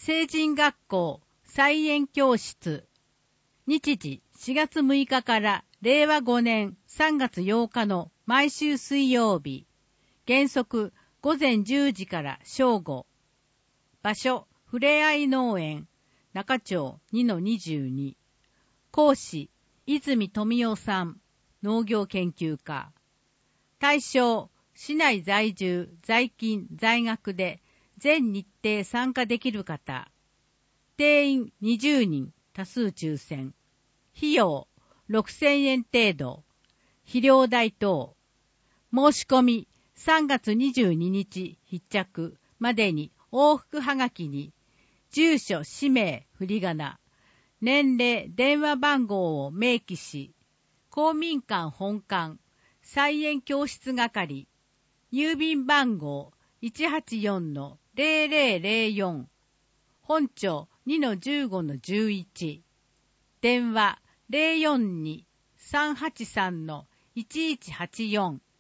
成人学校菜園教室。日時4月6日から令和5年3月8日の毎週水曜日。原則午前10時から正午。場所、ふれあい農園、中町 2-22。講師、泉富夫さん、農業研究家。対象、市内在住、在勤、在学で全日程参加できる方。定員20人、多数抽選。費用6000円程度。肥料代等。申し込み3月22日必着までに往復はがきに、住所、氏名、振り仮名、年齢、電話番号を明記し、公民館本館、菜園教室係、郵便番号 184-0004、本町 2-15-11、電話 042-383-1184